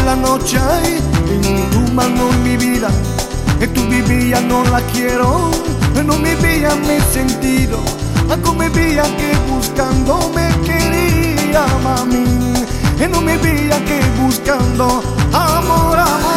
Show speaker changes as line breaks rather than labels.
la noche en tu mano mi vida, tu vivía no la quiero, no me veía mi sentido, come veía que buscando me quería mami, no me veía que buscando amor, amor.